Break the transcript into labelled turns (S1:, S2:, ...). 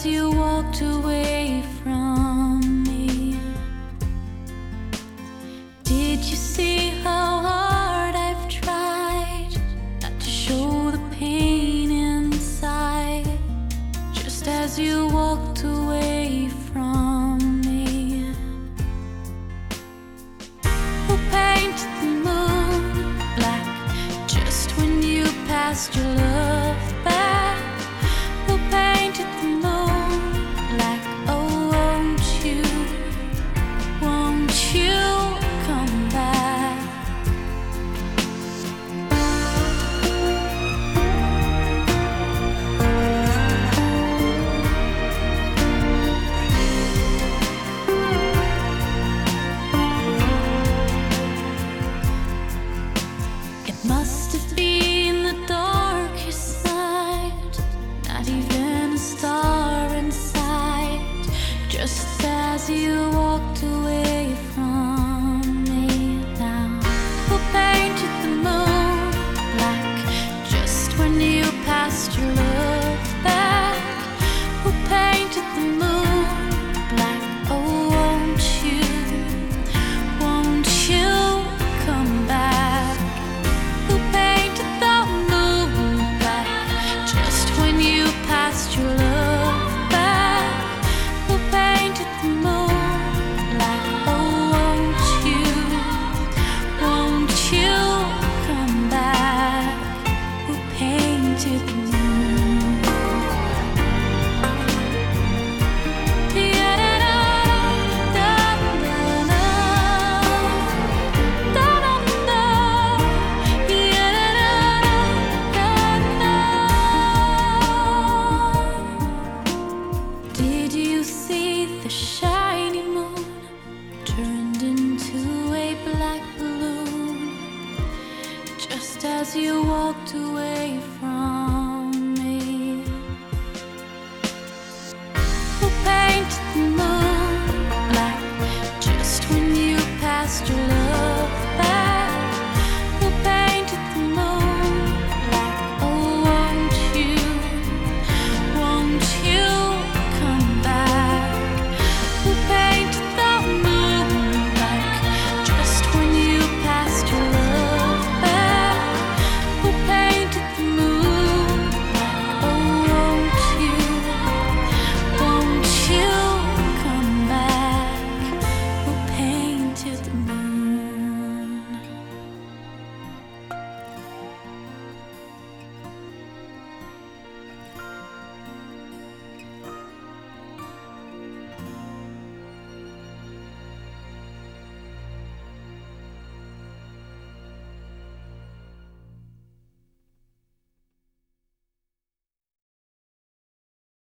S1: you walked away from me. Did you see how hard I've tried not to show the pain inside? Just as you walked away from me. Who painted the moon black just when you passed your love back? Who painted the moon black? Oh, won't you come back? It must have been the darkest night, not even a star in sight, just as you walked away from me now. Who painted the moon black just when you passed your love back? Who painted the moon black? Oh, won't you come back? Who painted the moon black just when you passed your love back? Who painted the moon black? Oh, won't you come back? Who painted the moon? Did you see the shiny moon turned into a black balloon just as you walked away from